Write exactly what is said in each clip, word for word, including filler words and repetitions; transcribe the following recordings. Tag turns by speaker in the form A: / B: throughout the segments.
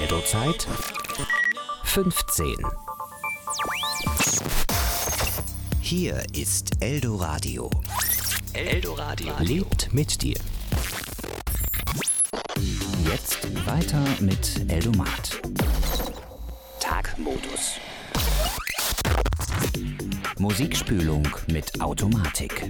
A: Eldo-Zeit fünfzehn. Hier ist Eldoradio. Eldoradio lebt mit dir. Jetzt weiter mit Eldomat. Tagmodus. Musikspülung mit Automatik.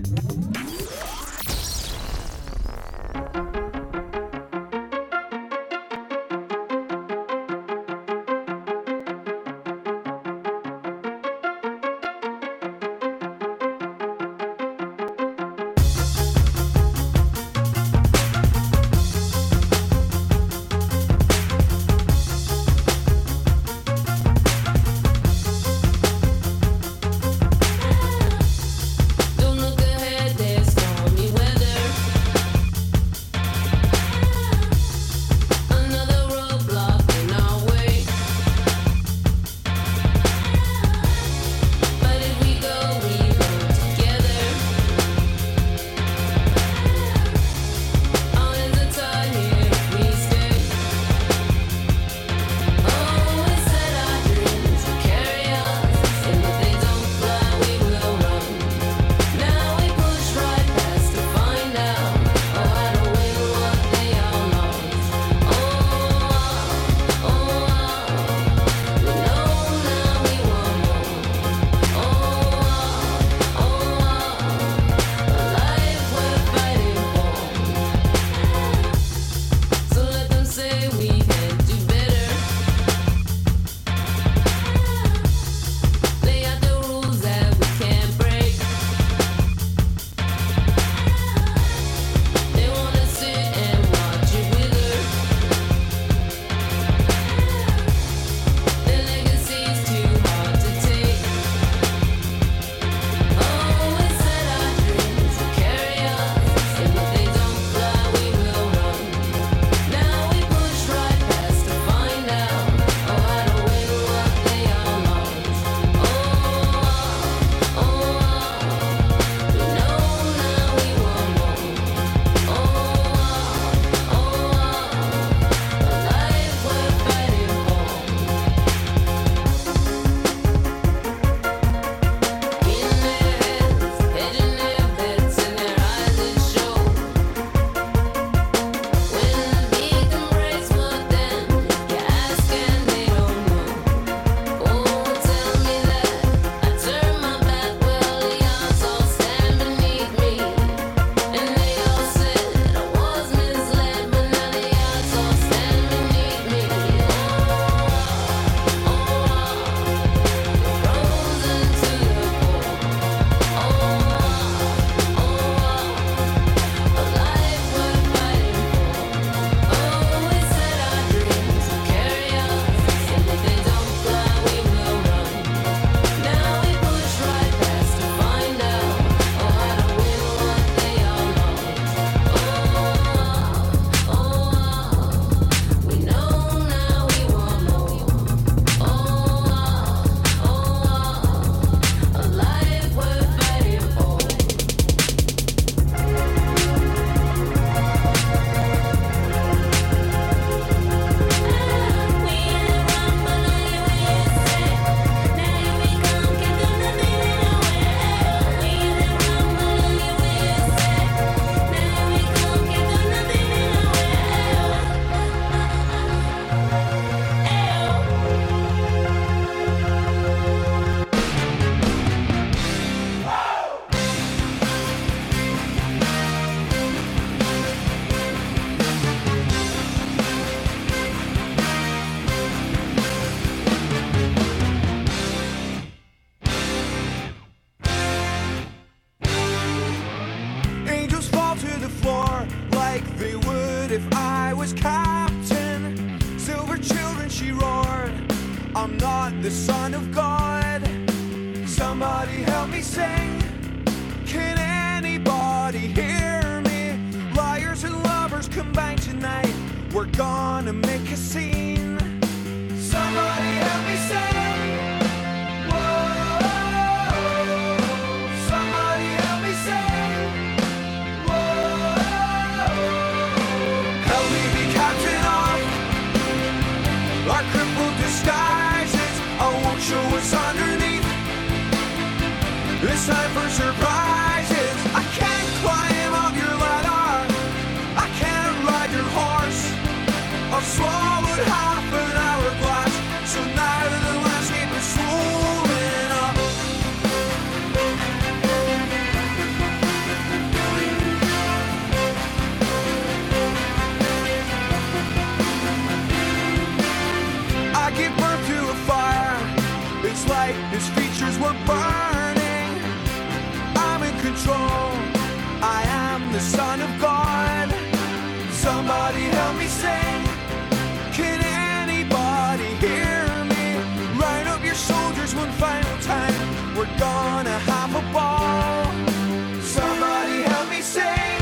B: gonna have a ball. Somebody help me sing.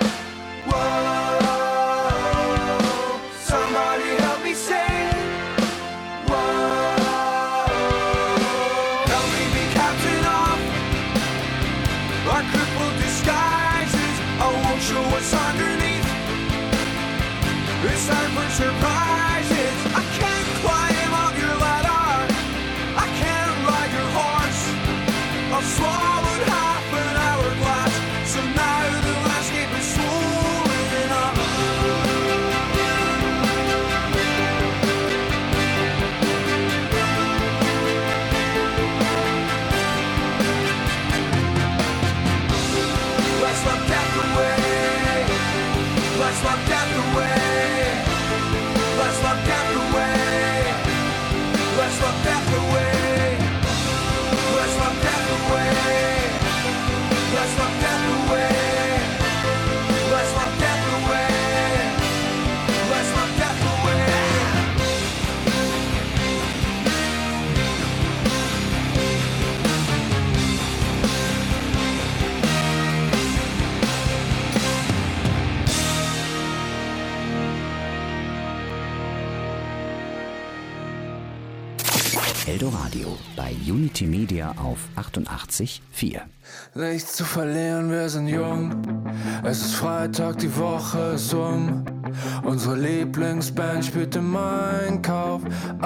B: Whoa, somebody help me sing. Whoa, help me be captain of our crippled disguises. I won't show what's underneath. It's time for surprises. I can't climb up your ladder. I can't ride your horse. I've swallowed half an hourglass, so now the landscape is swollen up. Let's lock death away. Let's lock death away. Let's lock death away. Let's lock death away. Let's lock death away. Let's lock death away. Let's lock death away. Let's lock death away.
A: Eldoradio bei Unity Media auf achtundachtzig Komma vier.
B: Nichts zu verlieren, wir sind jung. Es ist Freitag, die Woche ist um. Unsere Lieblingsband spielt im Einkauf,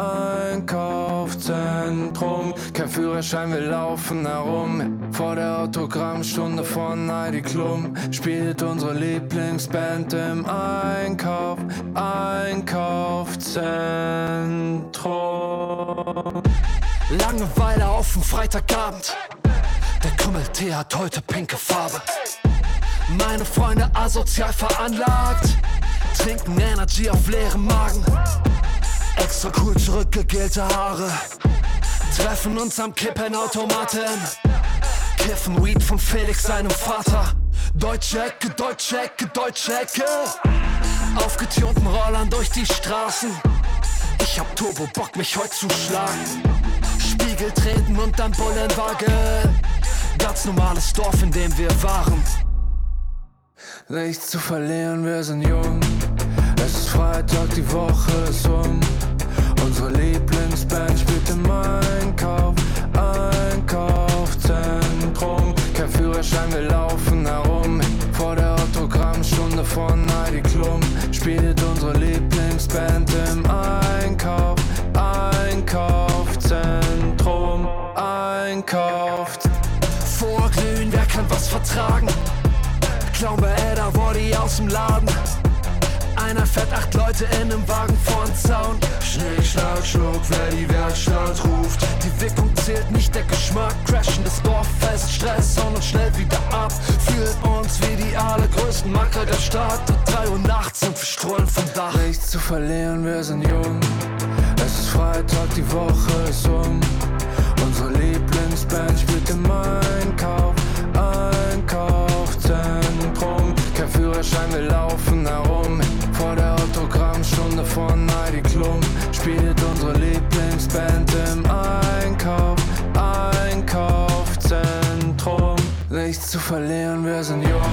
B: Einkaufszentrum. Kein Führerschein, wir laufen herum. Vor der Autogrammstunde von Heidi Klum spielt unsere Lieblingsband im Einkauf, Einkaufszentrum.
C: Langeweile auf dem Freitagabend. Der Krümeltee hat heute pinke Farbe. Meine Freunde asozial veranlagt, trinken Energy auf leerem Magen. Extra cool zurückgegelte Haare, treffen uns am Kippen-Automaten, kiffen Weed von Felix seinem Vater. Deutsche Ecke, deutsche Ecke, deutsche Ecke. Auf getunten Rollern durch die Straßen. Ich hab Turbo Bock, mich heute zu schlagen. Spiegel treten und dann Bullenwagen. Ganz normales Dorf, in dem wir waren.
B: Nichts zu verlieren, wir sind jung. Es ist Freitag, die Woche ist um. Unsere Lieblingsband spielt im Einkauf, Einkaufszentrum. Kein Führerschein, wir laufen herum. Vor der Autogrammstunde von Heidi Klum spielt unsere Lieblingsband im Einkauf, Einkaufszentrum, Einkaufszentrum.
C: Vorglühen, wer kann was vertragen? Klauen bei Edda Body aus dem Laden. Einer fährt acht Leute in einem Wagen vorn Zaun.
B: Schnick, schnack, schnuck, wer die Werkstatt ruft.
C: Die Wirkung zählt nicht, der Geschmack. Crashen das Dorf fest, Stress, hauen uns schnell wieder ab. Fühlen uns wie die allergrößten Macker der Stadt. drei Uhr nachts und wir strollen vom Dach.
B: Nichts zu verlieren, wir sind jung. Es ist Freitag, die Woche ist um. Unsere Lieblingsband spielt im Einkauf, Einkaufszentrum. Kein Führerschein, wir laufen herum. Vor der Autogrammstunde von Heidi Klum spielt unsere Lieblingsband im Einkauf, Einkaufszentrum. Nichts zu verlieren, wir sind jung.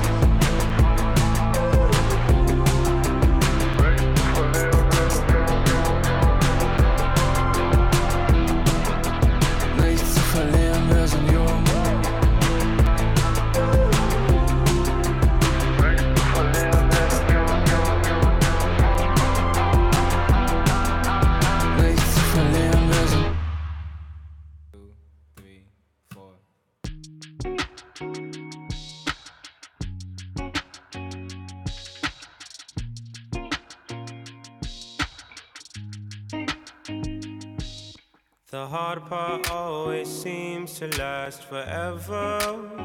D: The hard part always seems to last forever.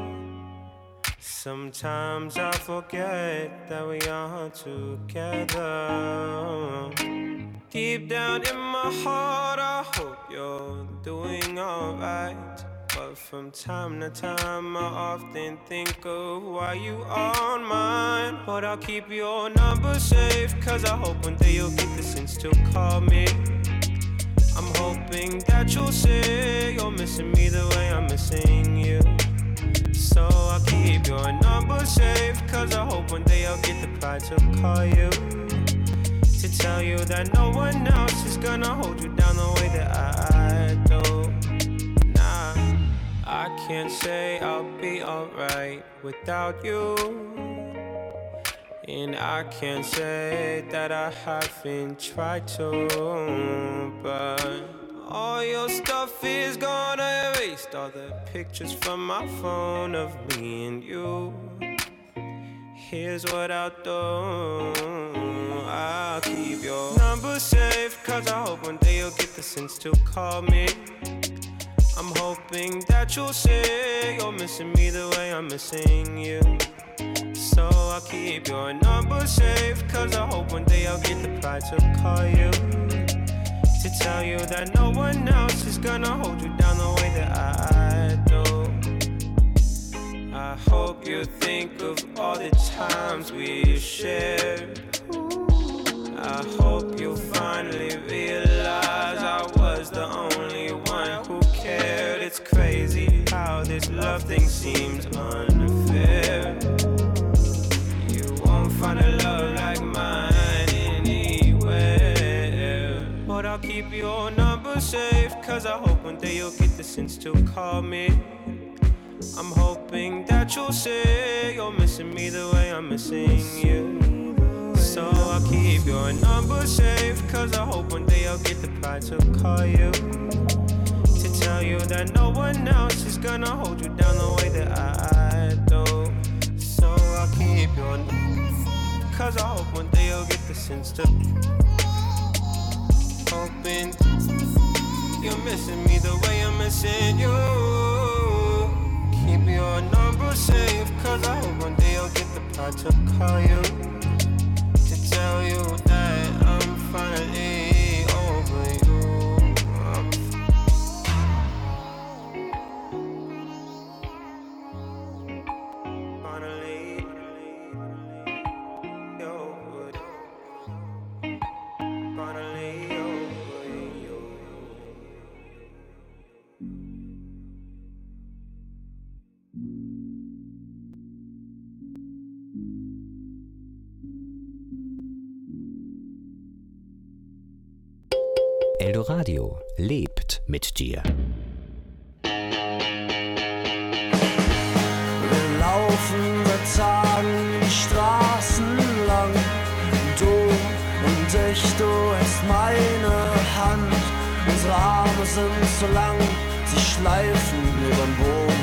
D: Sometimes I forget that we are together. Deep down in my heart I hope you're doing alright. But from time to time I often think of why you aren't mine. But I'll keep your number safe, cause I hope one day you'll get the sense to call me. I'm hoping that you'll say you're missing me the way I'm missing you. So I'll keep your number safe, cause I hope one day I'll get the pride to call you, to tell you that no one else is gonna hold you down the way that I do. Nah, I can't say I'll be alright without you, and I can't say that I haven't tried to, but all your stuff is gone. I erased all the pictures from my phone of me and you. Here's what I'll do, I'll keep your number safe, cause I hope one day you'll get the sense to call me. I'm hoping that you'll say you're missing me the way I'm missing you. So I'll keep your number safe, cause I hope one day I'll get the pride to call you, to tell you that no one else is gonna hold you down the way that I do. I hope you think of all the times we shared. I hope you finally realize I was the only one who cared. It's crazy how this love thing seems unfair. You won't find a love like mine anywhere. But I'll keep your number safe, cause I hope one day you'll get the sense to call me. I'm hoping that you'll say you're missing me the way I'm missing you. So I'll keep your number safe, cause I hope one day I'll get the pride to call you, to tell you that no one else is gonna hold you down the way that I do. So I'll keep your number, cause I hope one day you'll get the sense to, hoping you're missing me the way I'm missing you. Keep your number safe, cause I hope one day I'll get the pride to call you, to tell you that I'm finally over you. I'm finally over you. Finally over you.
A: Eldoradio lebt mit dir.
C: Wir laufen seit Tagen die Straßen lang. Du und ich, du hältst meine Hand. Unsere Arme sind so lang, sie schleifen übern Boden.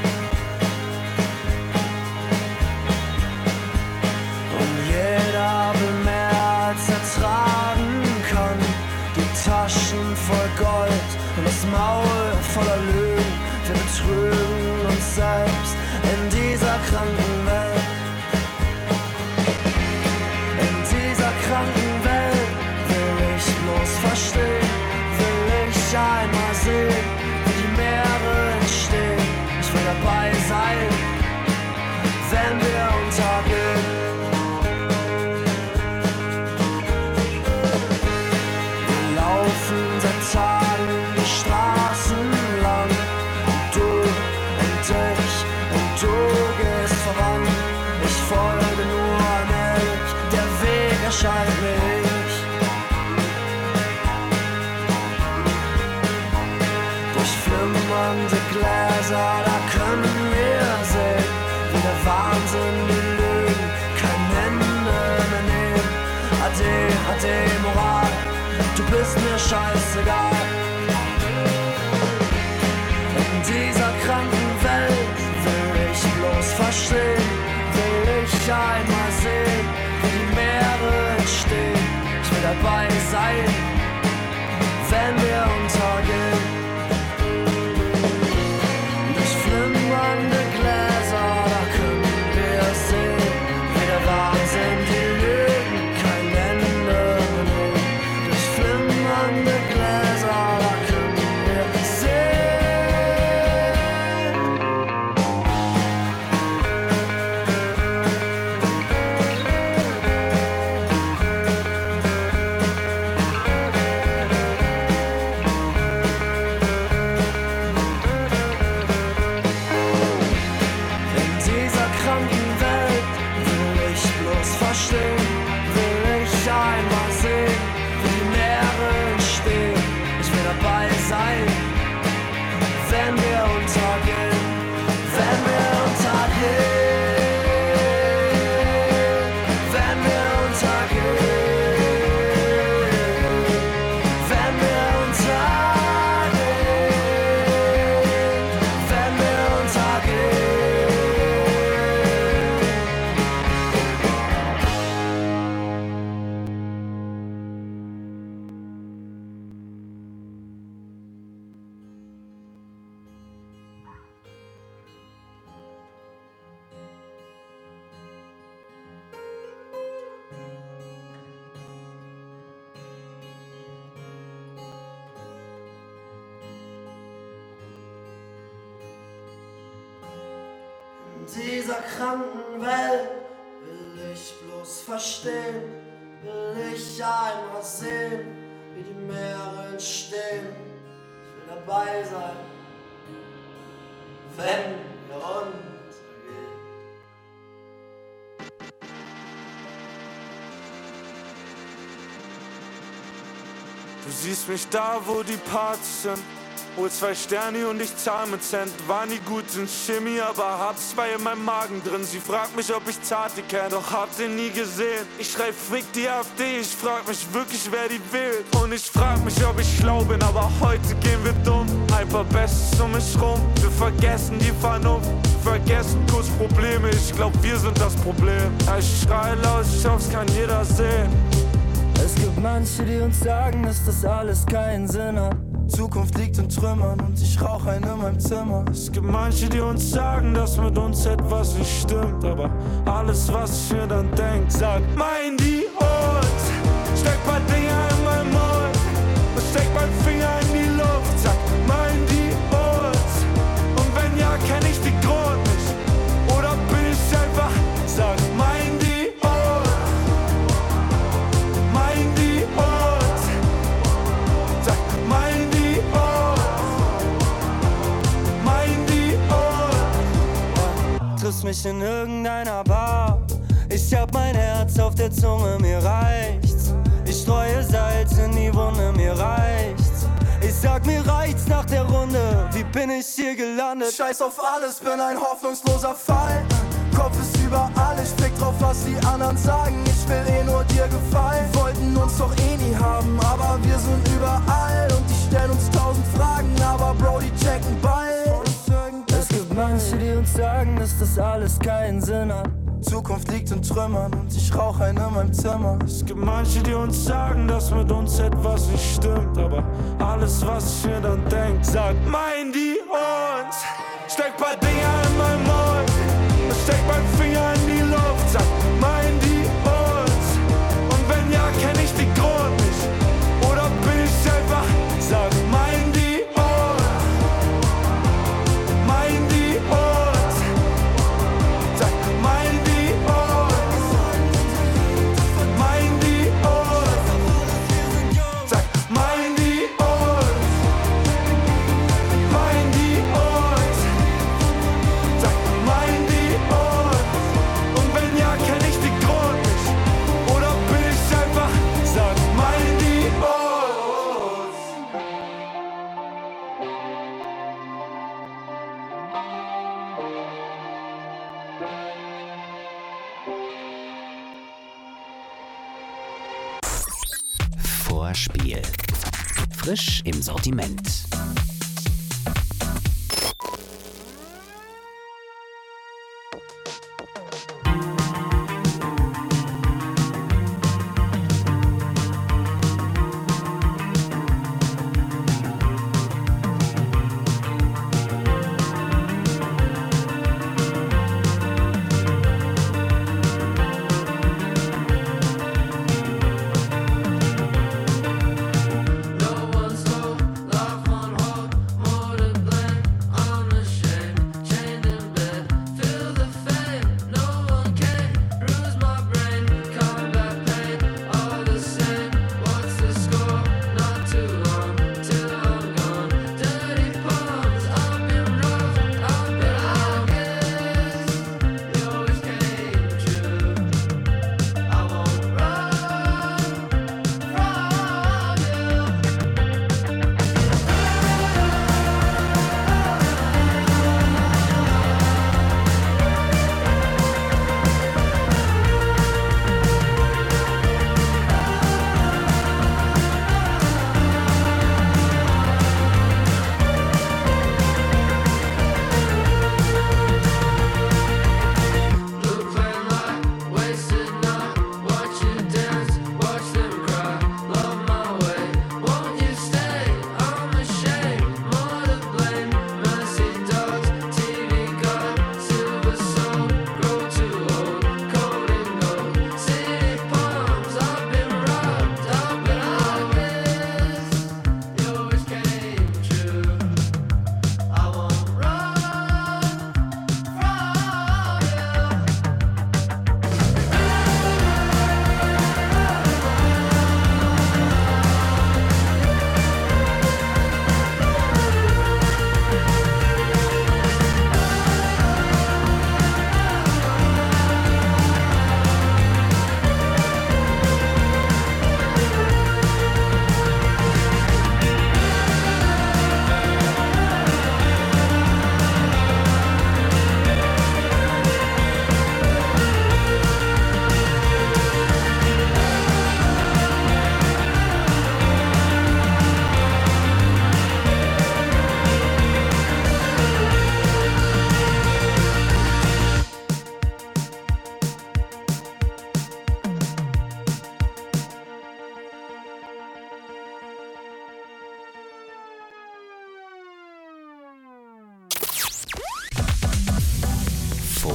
C: Und jeder will mehr als er tragen kann. Die Taschen voll Gold und das Maul voller Lügen. Wir betrügen uns selbst in dieser kranken Welt. In dieser kranken Welt will ich bloß verstehen, will ich einmal sehen, wie die Meere entstehen. Ich will dabei sein, wenn wir untergehen. Wir laufen seit Tagen die Straßen lang. Du und ich und du gehst voran. Ich folge nur nicht, der Weg erscheint mir nicht. Durch flimmernde Gläser, da können wir sehen, wie der Wahnsinn die Lügen kein Ende mehr nehmen. Ade, ade, Moral, du bist mir scheißegal. In dieser kranken Welt will ich bloß verstehen, will ich einmal sehen, wie die Meere entstehen. Ich will dabei sein, wenn wir untergehen. Durch flimmernde Gläser, da können wir sehen, wie der Wahnsinn die Lügen kein Ende mehr nehmen. Durch flimmernde Gläser, da können wir sehen.
E: dieser kranken Welt will ich bloß verstehen, will ich einmal sehen, wie die Meere entstehen. Ich will dabei sein, wenn wir untergehen.
D: Du siehst mich da, wo die Partys sind. Hol zwei Sterne und ich zahl mit Cent. War nie gut in Chemie, aber hab zwei in meinem Magen drin. Sie fragt mich, ob ich Zati kenn, doch hab den nie gesehen. Ich schreib fick die AfD, ich frag mich wirklich, wer die wählt. Und ich frag mich, ob ich schlau bin, aber heute gehen wir dumm. Ein paar Bestes um mich rum, wir vergessen die Vernunft. Vergessen kurz Probleme, ich glaub, wir sind das Problem. Ich schrei laut, ich hoff's kann jeder sehen.
F: Es gibt manche, die uns sagen, dass das alles keinen Sinn hat. Zukunft liegt in Trümmern und ich rauch einen in meinem Zimmer.
D: Es gibt manche, die uns sagen, dass mit uns etwas nicht stimmt. Aber alles, was ich mir dann denk, sagt, mein die uns. Steck paar Dinger in meinen Mund und steck meinen Finger in die Luft. Sag, mein die uns. Und wenn ja, kenn ich den Grund nicht. Oder bin ich einfach, sag, mein die uns. Mein die uns. Sag, mein die
F: triffst mich in irgendeiner Bar. Ich hab mein Herz auf der Zunge, mir reicht's. Ich streue Salz in die Wunde, mir reicht's. Ich sag, mir reicht's nach der Runde. Wie bin ich hier gelandet?
E: Scheiß auf alles, bin ein hoffnungsloser Fall. Kopf ist überall, ich fick drauf, was die anderen sagen. Ich will eh nur dir gefallen. Die wollten uns doch eh nie haben, aber wir sind überall. Und die stellen uns tausend Fragen, aber Bro, die checken bald.
F: Es gibt manche, die uns sagen, dass das alles keinen Sinn hat.
E: Zukunft liegt in Trümmern und ich rauch einen in meinem Zimmer.
D: Es gibt manche, die uns sagen, dass mit uns etwas nicht stimmt. Aber alles, was ich mir dann denk, sagt, mein die uns. Steck paar Dinger in meinen Mund und steck meinen Finger in die Luft. Sag, mein die uns. Und wenn ja, kenn ich den Grund nicht. Oder bin ich einfach, sag, mein die
A: Vorspiel. Frisch im Sortiment.
E: No one's told, love on hold.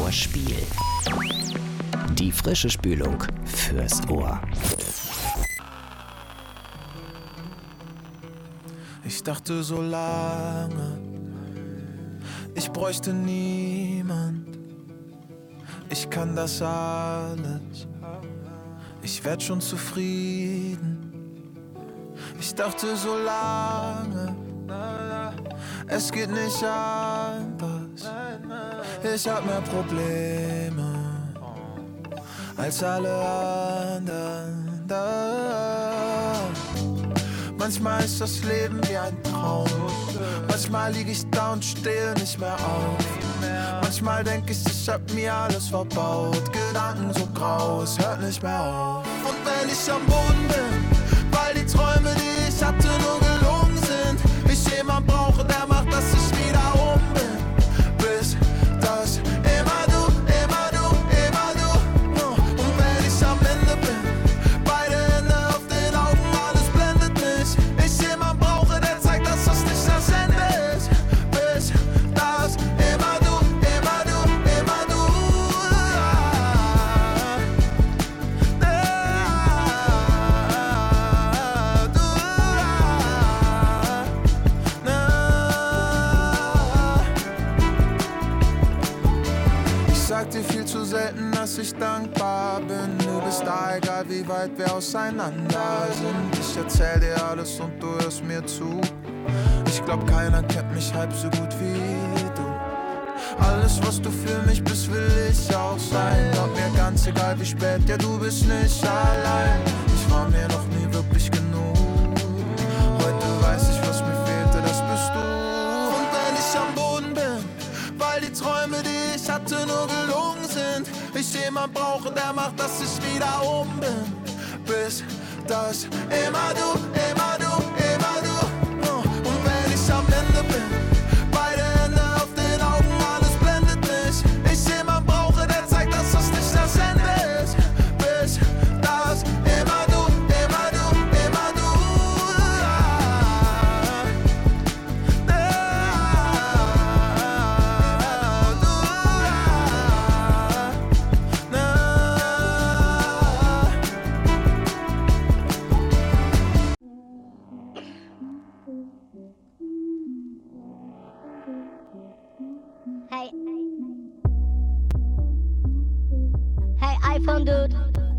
A: Vorspiel. Die frische Spülung fürs Ohr.
E: Ich dachte so lange, ich bräuchte niemand. Ich kann das alles, ich werd schon zufrieden. Ich dachte so lange, es geht nicht anders. Ich hab mehr Probleme als alle anderen. Manchmal ist das Leben wie ein Traum. Manchmal lieg ich da und stehe nicht mehr auf. Manchmal denk ich, ich hab mir alles verbaut. Gedanken so grau, es hört nicht mehr auf. Und wenn ich am Boden bin, weil die Träume, die ich hatte, nur gelungen sind, ich jemand brauche, der macht, dass ich wieder oben bin. Bis das immer du, immer du, immer du. Und wenn ich am Ende bin, beide Hände auf den Augen, alles blendet mich. Ich jemand brauche, der zeigt, dass das nicht das Ende ist. Bis das immer du, immer du, immer du. Ich sag dir viel zu selten, dass ich dankbar bin. Du bist da, egal wie weit wir auseinander sind. Ich erzähl dir alles und du hörst mir zu. Ich glaub, keiner kennt mich halb so gut wie du. Alles, was du für mich bist, will ich auch sein. Glaub mir, ganz egal wie spät, ja, du bist nicht allein. Ich war mir noch nie wirklich genug. Heute weiß ich, was mir fehlte, das bist du. Und wenn ich am Boden bin, weil die Träume, die ich hatte, nur gelungen sind, ich jemand brauche, der macht, dass ich wieder oben bin. Bis das immer du, immer du, immer du. Und wenn ich am Ende bin, beide Hände auf den Augen, alles blendet mich. Ich jemand brauche, der zeigt, dass das nicht das Ende ist. Bis das immer du, immer du, immer du.
G: Hey. Hey, iPhone Dude.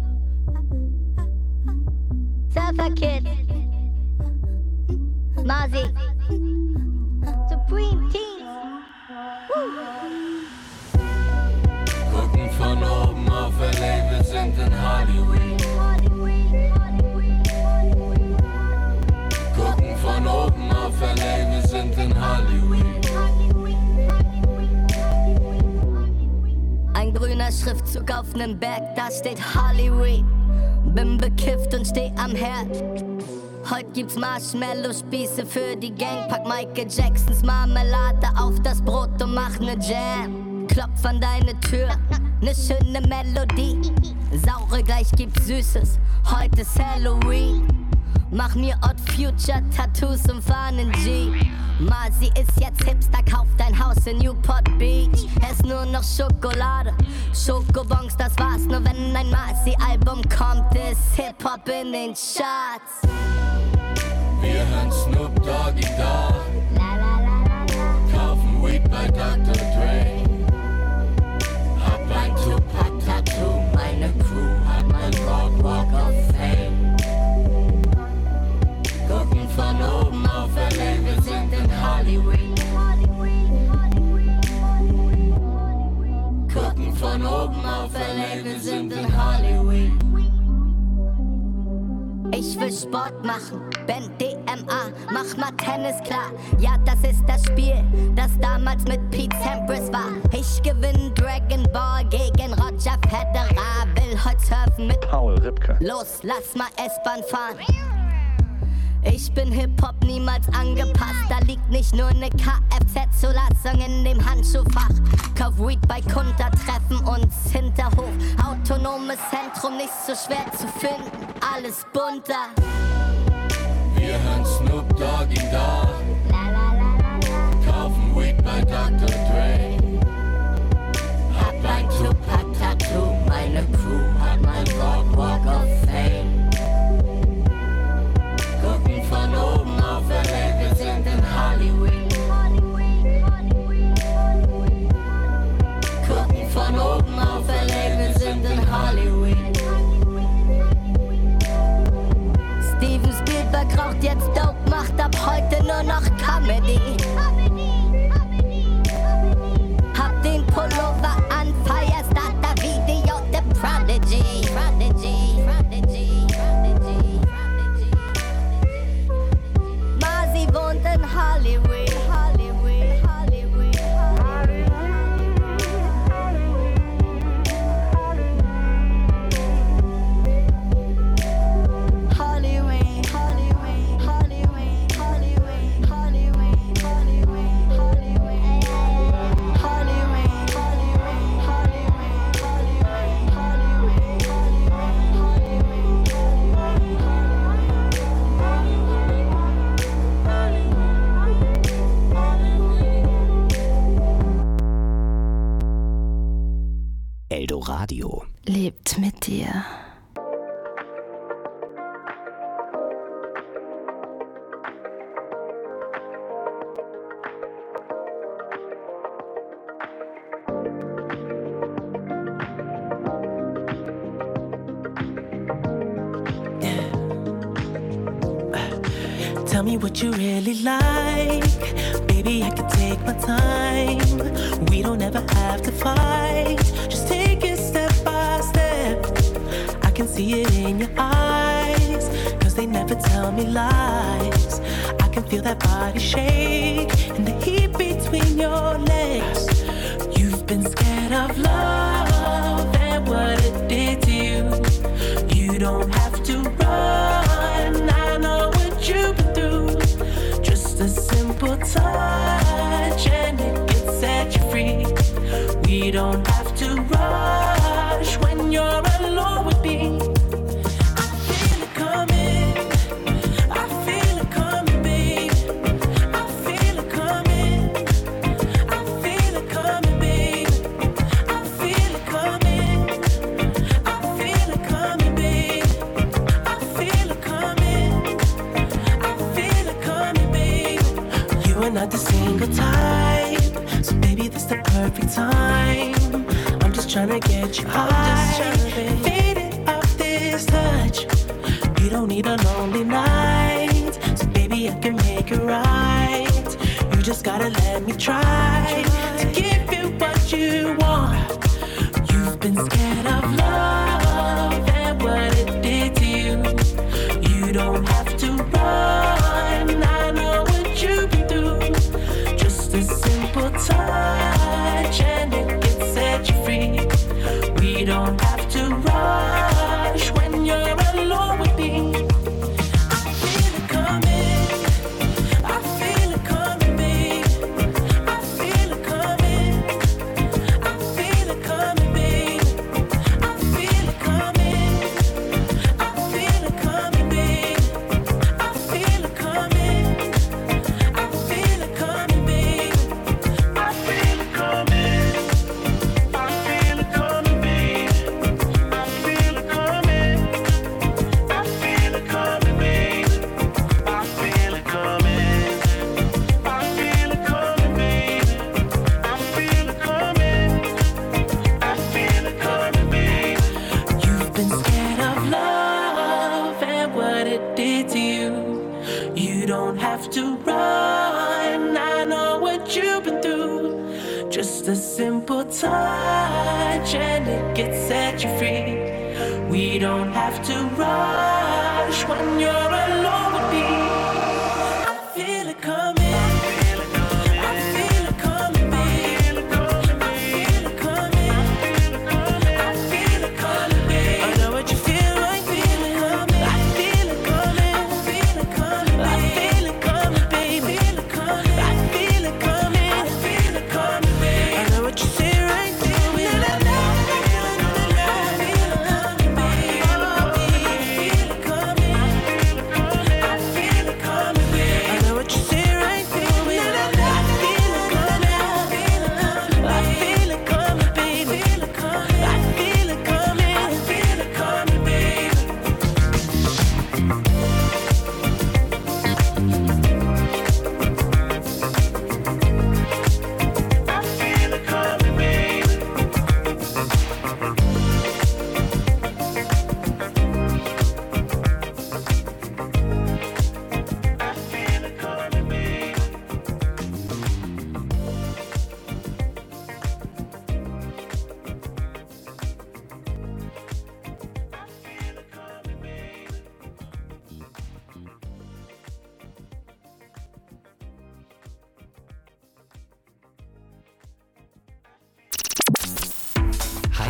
G: Surfer Kid. Marzi. Supreme Teens.
H: Gucken von oben auf L A, wir sind in Hollywood. Gucken von oben auf L A, wir sind in Hollywood.
G: Ein grüner Schriftzug auf nem Berg, da steht Hollywood. Bin bekifft und steh am Herd. Heute gibt's Marshmallow-Spieße für die Gang. Pack Michael Jacksons Marmelade auf das Brot und mach ne Jam. Klopf an deine Tür, ne schöne Melodie. Saure gleich gibt's Süßes, heute ist Halloween. Mach mir Odd Future Tattoos und fahr nen Jeep. Marzi ist jetzt Hipster, kauft ein Haus in Newport Beach. Ess nur noch Schokolade, Schokobons, das war's. Nur wenn ein Marzi-Album kommt, ist Hip-Hop in den Charts.
H: Wir hören Snoop Doggy Dogg, kaufen Weed bei Doktor Dre. Hab ein Tupac-Tattoo, meine Crew hat mein Rock Walk of Fame. Gucken von oben auf L A, wir sind in Hollywood. Gucken von oben auf L A, wir sind in Hollywood.
G: Ich will Sport machen, Ben D M A, mach mal Tennis klar. Ja, das ist das Spiel, das damals mit Pete Sampras war. Ich gewinn Dragon Ball gegen Roger Federer. Will heute surfen mit Paul Ripke. Los, lass mal S-Bahn fahren. Ich bin Hip-Hop niemals angepasst. Da liegt nicht nur ne K F Z-Zulassung in dem Handschuhfach. Kauf Weed bei Kuntertreffen und Hinterhof. Autonomes Zentrum, nicht so schwer zu finden. Alles bunter.
H: Wir hören Snoop Doggy Dogg, kaufen Weed bei Doktor Dre. Hab ein
G: Tupac Tattoo. Meine Crew hat mein Boardwalk of Fame. Gucken von oben auf L A, wir sind in Hollywood. Gucken von oben auf L A, wir sind in Hollywood. Steven Spielberg raucht jetzt Dope, macht ab heute nur noch Comedy. Hab den Pullover an, Firestarter-Video, The Prodigy. Prodigy, Prodigy, Prodigy, Prodigy. Marzi wohnt in Hollywood, Hollywood, Hollywood, Hollywood. Hollywood, Hollywood, Hollywood, Hollywood, Hollywood, Hollywood, Hollywood. Hollywood, Hollywood, Hollywood, Hollywood, Hollywood,
A: Eldoradio
I: lebt mit dir.
J: Tell me what you really like. Baby, I can take my time. We don't ever have to fight. Just take it step by step. I can see it in your eyes, cause they never tell me lies. I can feel that body shake and the heat between your legs. You've been scared of love and what it did to you. You don't have to run, I know what you've been through. Just a simple touch and it can set you free. We don't have to rush when you're alone with me. I feel it coming, I feel it coming, babe. I feel it coming, I feel it coming, babe. I feel it coming, I feel it coming, babe. I feel it coming, I feel it coming, babe. You are not the single type, so baby, this the perfect time. I'm just tryna get you high, faded off this touch. You don't need a lonely night, so baby, I can make it right. You just gotta let me try to give you what you want. You've been scared of love and what it did to you. You don't have to run, I know what you've been through. Just a simple touch and it can set you free. We don't have to rush when you're alone with me. I feel it coming, I feel it coming, babe. I feel it coming, I feel it coming, babe. I feel it coming, I feel it coming, babe. I feel it coming, I feel it coming, babe. I feel it coming, I feel it coming, babe. I feel it coming, I feel it coming, babe. I feel it coming, I feel it coming, babe. I feel it coming, I feel it coming, babe. You've been scared of love and what it did to you. You don't have to run, I know what you've been through. Just a simple touch and it can set you free. We don't have to rush when you're alone with me. I feel it coming, I feel it coming, babe. I feel it coming, I feel it coming, babe. I know what you feel like, feel it coming. I feel it coming, I feel it coming, I feel it coming, baby. I feel it coming, I feel it coming, babe. I know what you say right there. I feel it coming, babe. I feel it coming,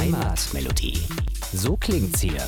A: Heimatmelodie. So klingt's hier.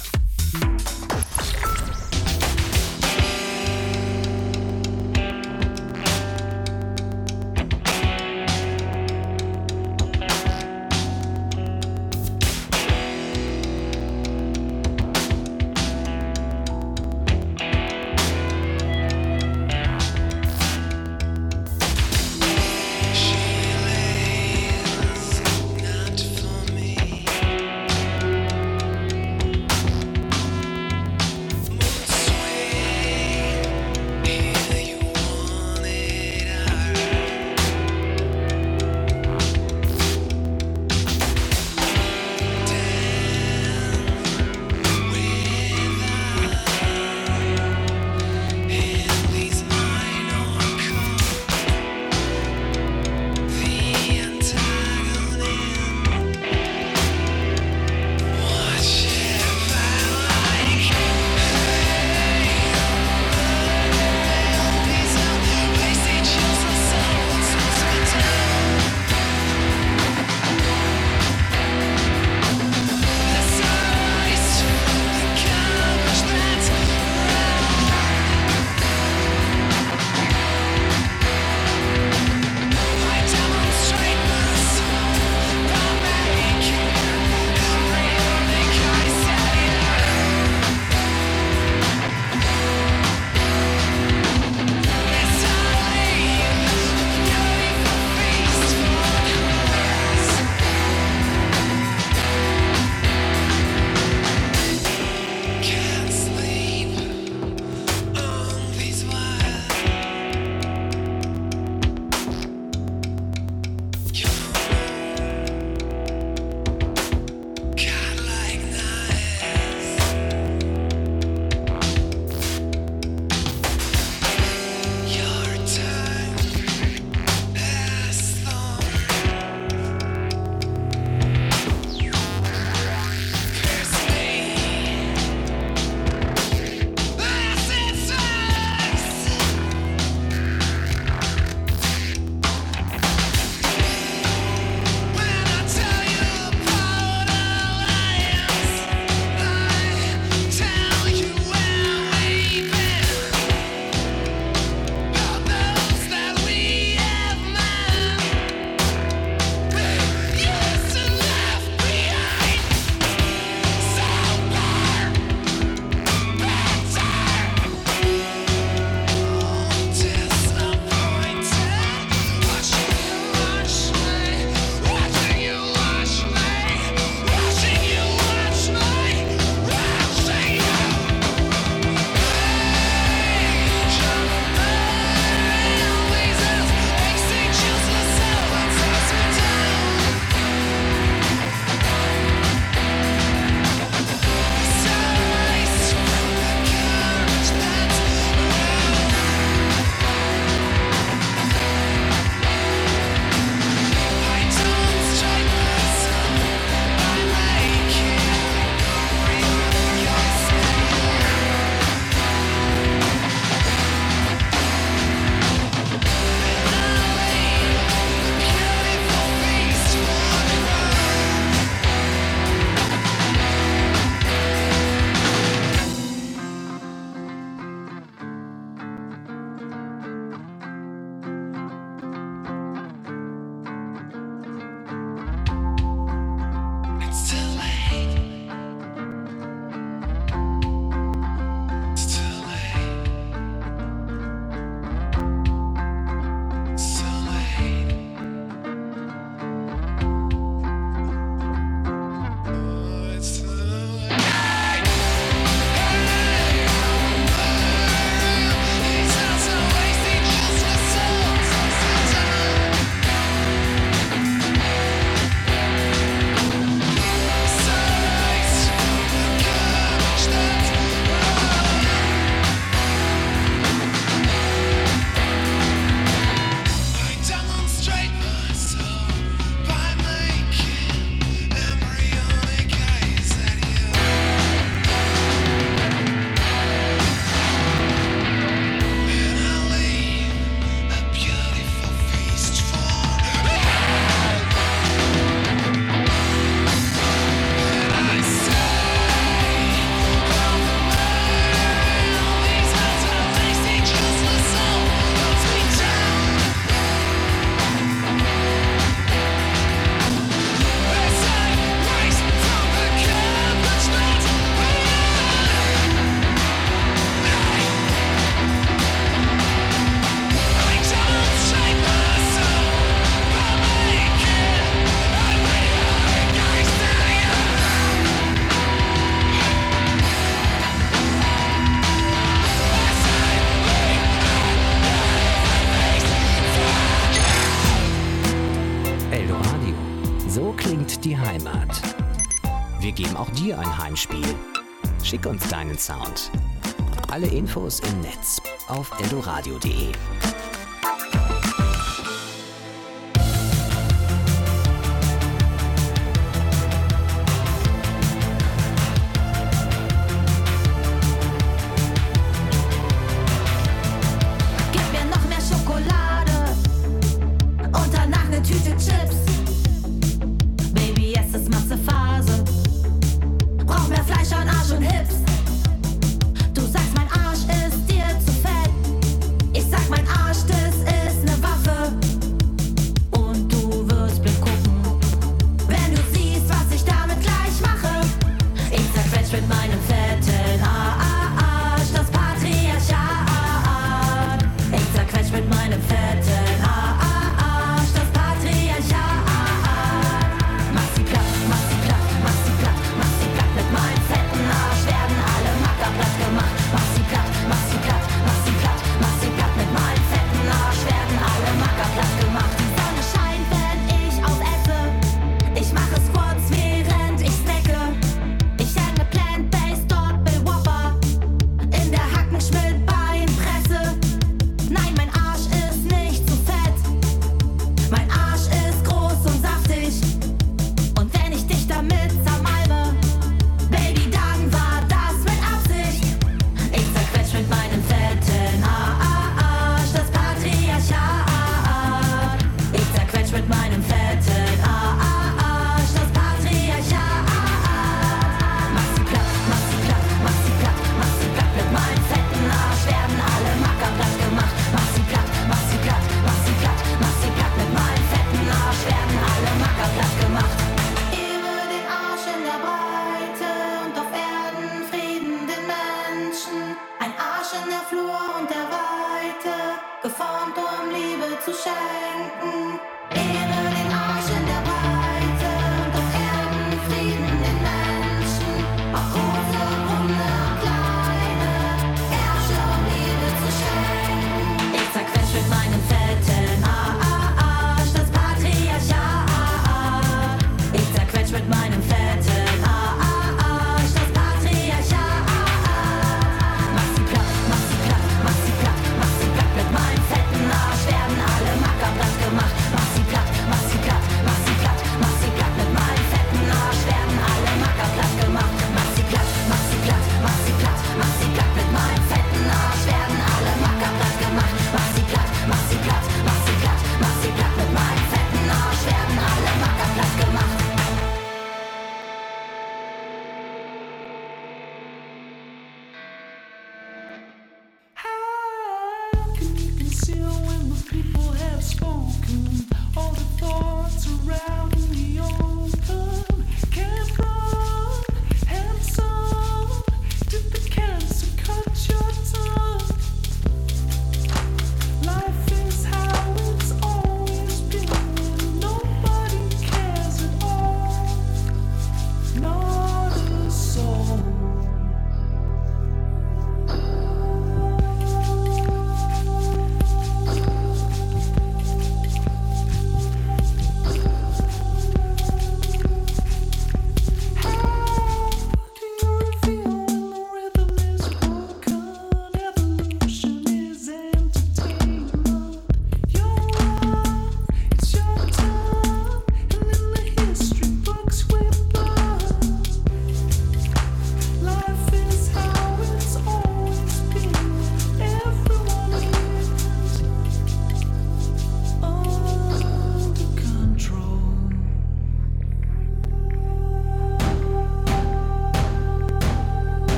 A: dir ein Heimspiel? Schick uns deinen Sound. Alle Infos im Netz auf eldoradio punkt de.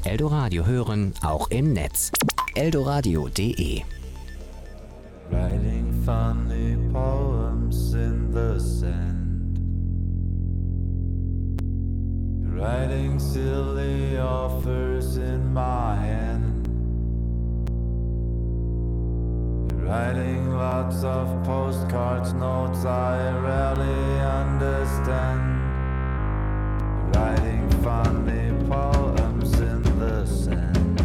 A: Eldoradio hören, auch im Netz. eldoradio punkt de.
I: Writing funny poems in the sand. Writing silly offers in my hand. Writing lots of postcards, notes I rarely understand. Writing funny poems in the sand.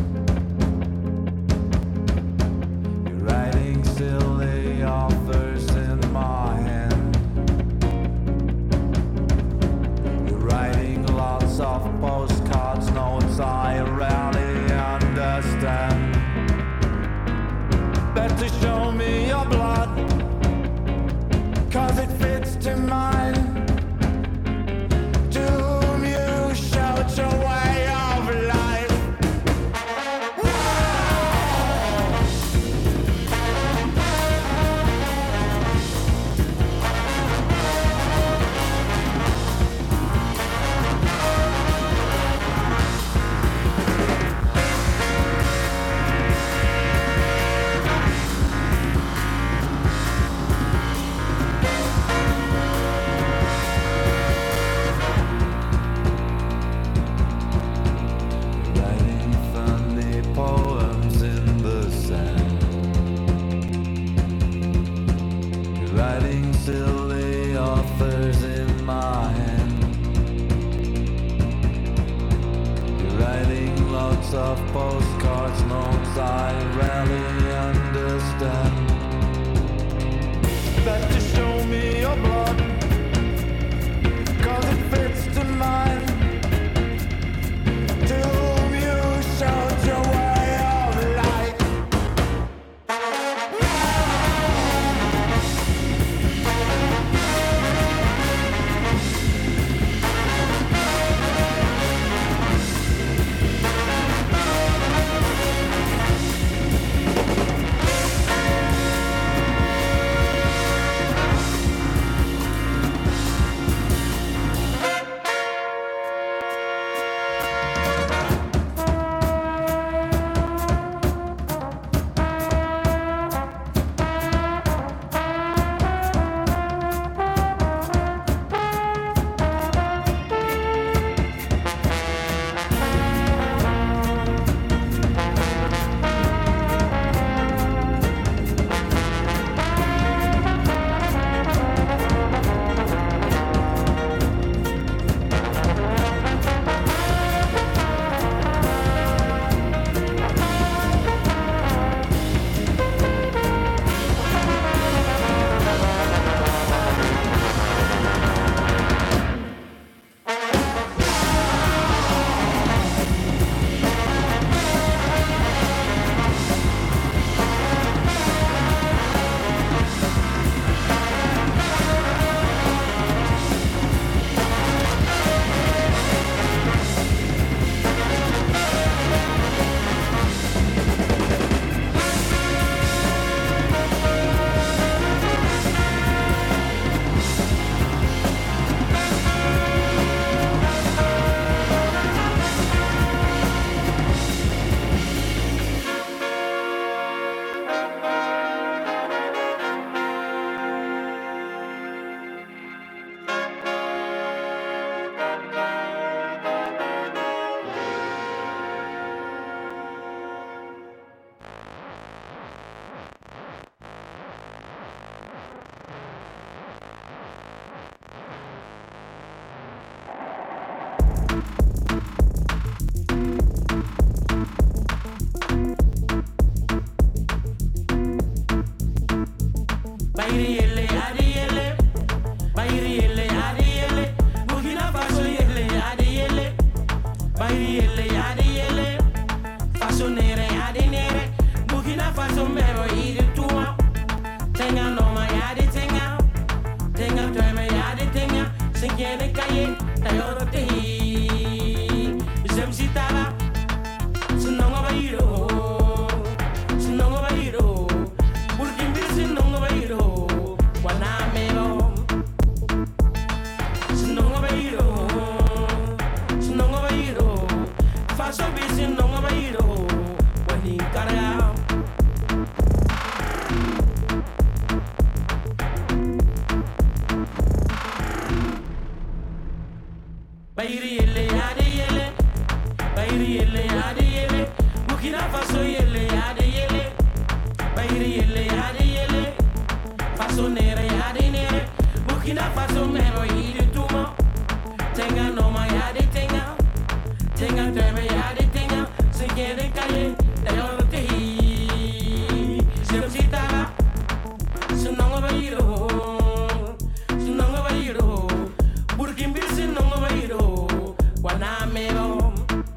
I: Writing silly offers in my hand. You're writing lots of postcards, notes I rarely understand. Better show me your blood, cause it fits to mine. To whom you shout your way of life. Silly offers in my hand. You're writing lots of postcards, notes I rarely understand. Better show me your blood, cause it fits to mine. To whom you shout your way of life.
K: bisi nonga bairo wani karaya. Bairi yele yade yele, bairi yele yade yele, Burkina Faso yele yade yele, bairi yele yade yele, Faso nere yade nere, Burkina Faso mero yide tuma, tenga noma yade tenga, tenga teme yade tenga, se yede kaye, dayo te hi, se sita, se nonga bairo, se nonga bairo, Burkina Faso nonga bairo. Wanamero,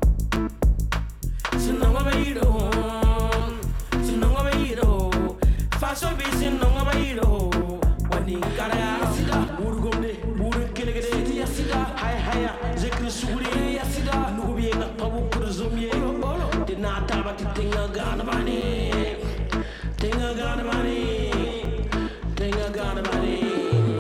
K: sinonga bairo, sinonga bairo, faso bisi nonga bairo, wani kara, burgomde, burkelegede, yasida, hay haya, zekri suguri, yasida, nubi na kabu kurzumye, dina tabati tinga gana bani, tinga gana bani, tinga gana bani.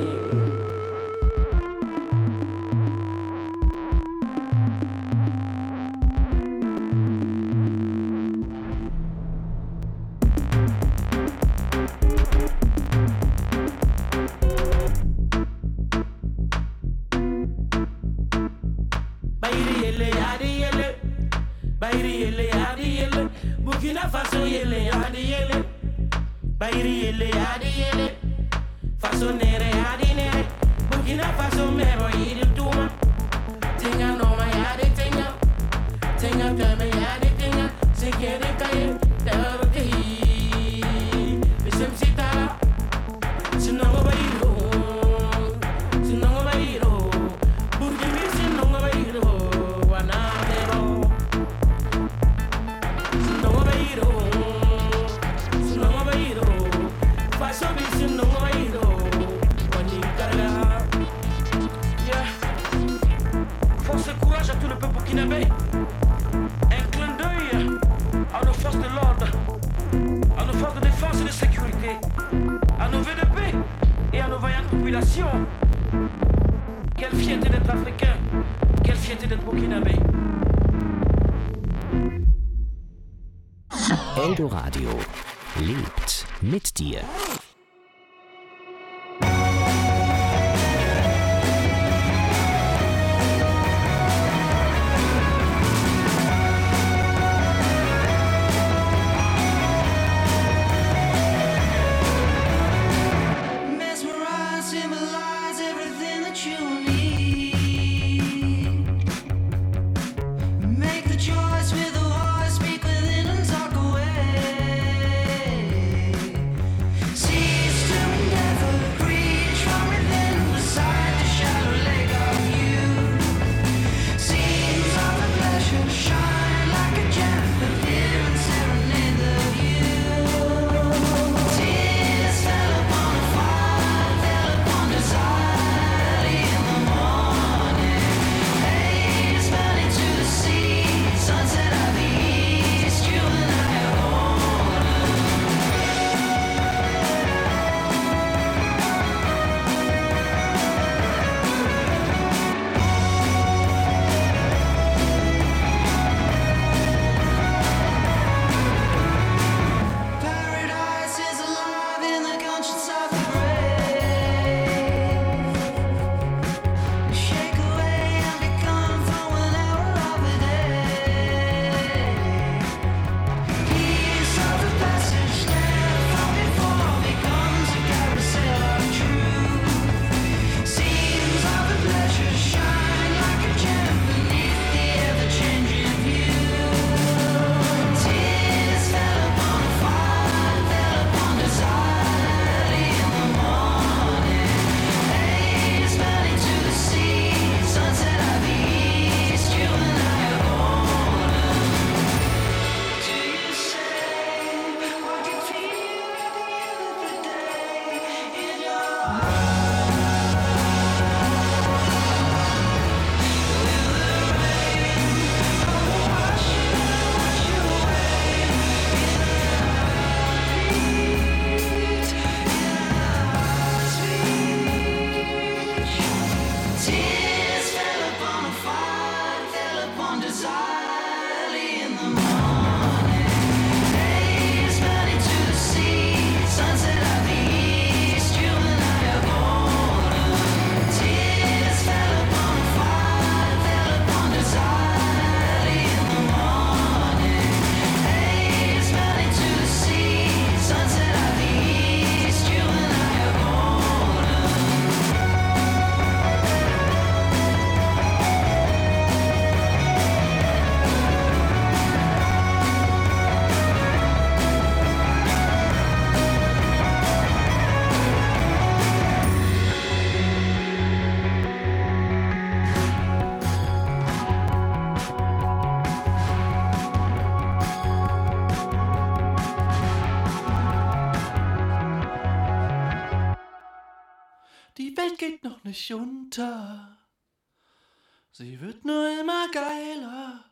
K: Burkina Faso yele yade yele, bairi yele yade yele, Faso nere yade nere, Burkina Faso mero yide tuma, tenga noma yade tenga, tenga teme yade tenga, se yede kaye, dero te hi, bisem sitara, sinongo bairo, sinongo bairo, Burkina sinongo bairo, wana mero. Force et courage à tout le peuple burkinabé. Un clin d'œil à nos forces de l'ordre, à nos forces de défense et de sécurité, à nos V D P et à nos vaillantes populations. Quelle fierté d'être africain, quelle fierté d'être burkinabé.
A: Eldoradio lebt mit dir.
L: So
C: Welt geht noch nicht unter. Sie wird nur immer geiler.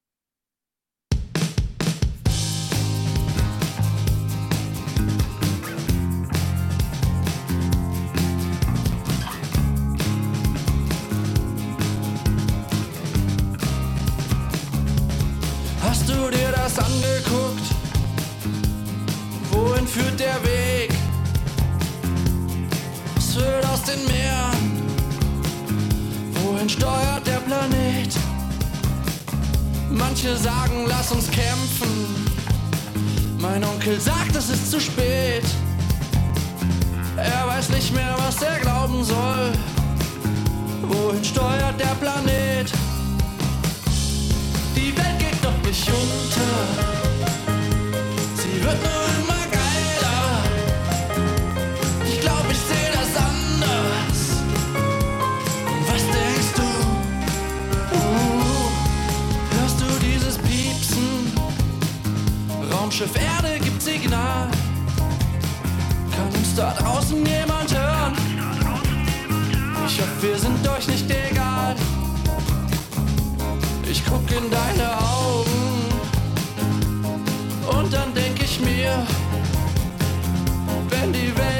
C: Hast du dir das angeguckt? Wohin führt der Weg? Was wird aus den Meeren? Wohin steuert der Planet? Manche sagen, lass uns kämpfen. Mein Onkel sagt, es ist zu spät. Er weiß nicht mehr, was er glauben soll. Wohin steuert der Planet? Die Welt geht doch nicht unter. Sie wird nur immer geiler. Ich glaub, ich seh das anders. Und was denkst du? Uh, hörst du dieses Piepsen? Raumschiff Erde gibt Signal. Kann uns da draußen jemand hören? Ich hoffe, wir sind euch nicht egal. Ich guck in deine Augen und dann denk ich mir, wenn die Welt